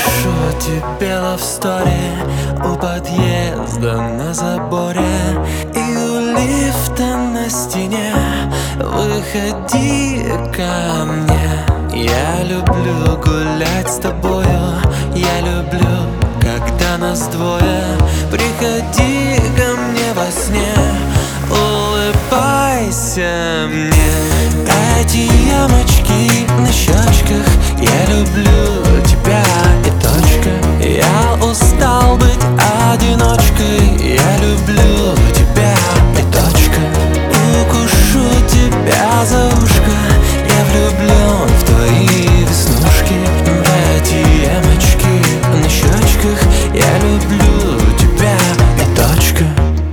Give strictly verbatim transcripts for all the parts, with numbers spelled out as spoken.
Пишу тебе love story у подъезда на заборе и у лифта на стене. Выходи ко мне. Я люблю гулять с тобою, я люблю, когда нас двое. Приходи ко мне во сне, улыбайся мне. Эти ямочки на щечках, я люблю тебя и точка. Я устал быть одиночкой, я люблю тебя и точка. Укушу тебя за ушко, я влюблен в твои веснушки. В эти ямочки на щечках, я люблю тебя и точка.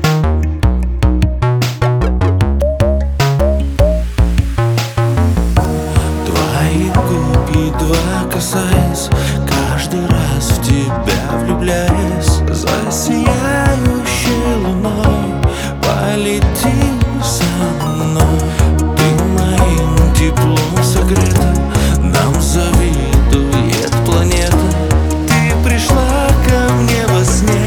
Твои губ едва касаясь, каждый раз в тебя влюбляясь, за сияющей луной полетим со мной. Ты моим теплом согрета, нам завидует планета. Ты пришла ко мне во сне,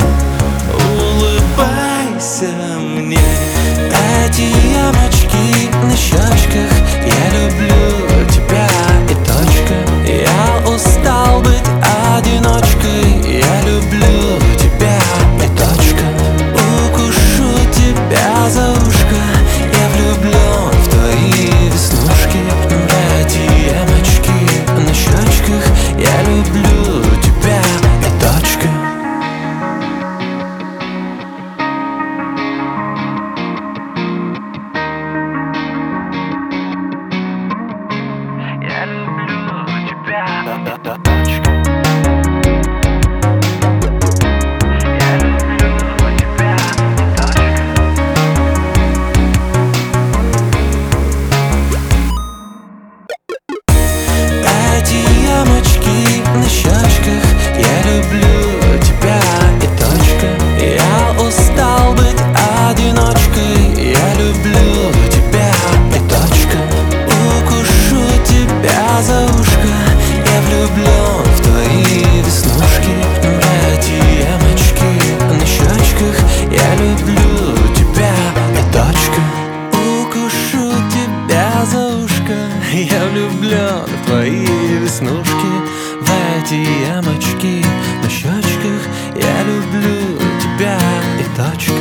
улыбайся мне. Эти ямочки на щечках, я люблю тебя и точка. Я устал быть одиночкой, я люблю тебя и точка. Укушу тебя за ушко, я влюблен в твои веснушки. В эти ямочки на щечках, я люблю тебя и точка. Я люблю тебя, точка. Я люблю тебя, точка. Эти ямочки на щечках, я люблю тебя и точка. Я устал быть одиночкой, я люблю тебя и точка. Укушу тебя за ушко, я влюблен в твои веснушки. В эти ямочки на щечках, я люблю тебя и точка. Укушу тебя за ушко, я влюблен в твои веснушки. В эти ямочки на щечках, я люблю тебя и точка.